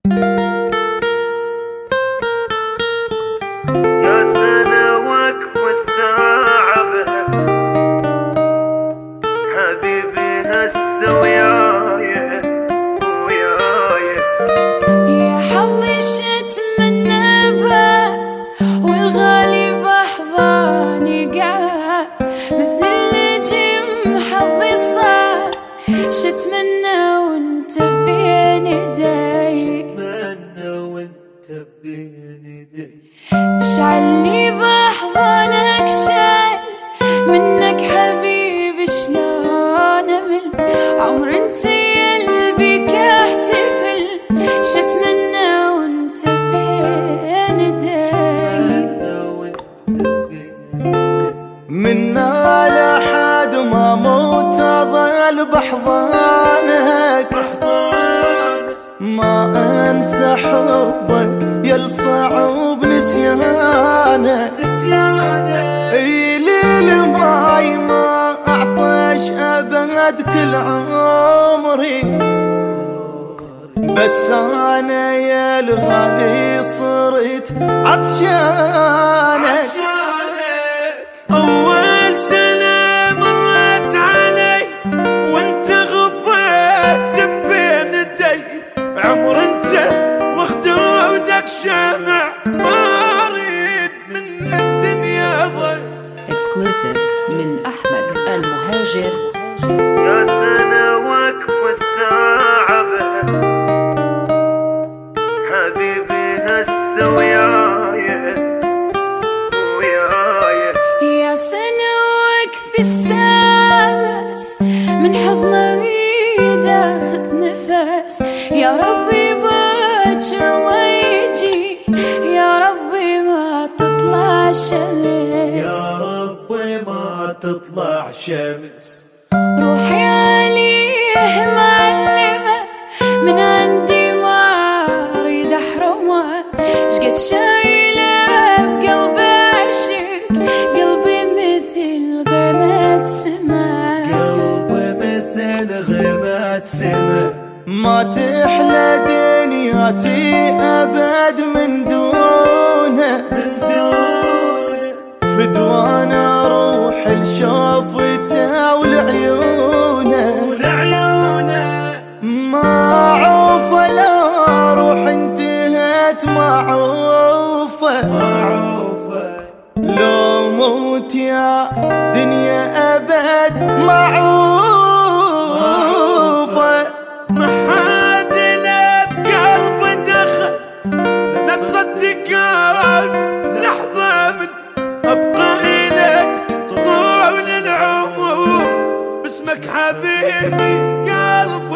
يا سنة وقف الساعة بها حبيبي هسه وياي يا حظي شتمنى بعد والغالي بأحضاني قاعد مثل النجم حظي صار شتمنى وانت بين ايدي اشعلني بأحضانك شايل منك حبيبي شلون امل عمر انت يلبيك احتفل شتمنى وانت بين ايدي منا لحد ما موت اظل بحضانك ما انسى حبك يا الصعب نسيانك اي للماي ما اعطش ابد كل عمري بس انا يا الغالي صرت عطشانك اول سنة مرت علي وانت غفيت بين يدي عمر انت وخدودك شمع ما اريد من الدنيا ضل. اكسكلوسيف من احمد المهاجر. يا سنة وقف الساعة بها حبيبي هسه وياي يا سنة وقف الساعة بس من حضن اريد اخذ نفس يا ربي باكر ما يجي يا ربي ما تطلع شمس يا ربي ما تطلع شمس روحي عليه معلمة من عندي ما اريد احرمها شقد شايلة بقلبي عشق قلبي مثل غيمة سما قلبي مثل غيمة سما ما تحلى دنياتي ابد من دونه فدوانا روح لشوفته ولعيونه ما عوفه لا روح انتهت ما عوفه لو موت يا دنيا ابد ما عوفه ما حد له بقلبي دخل لا تصدق لحظة من ابقى إلك طول العمر باسمك حبيبي قلبي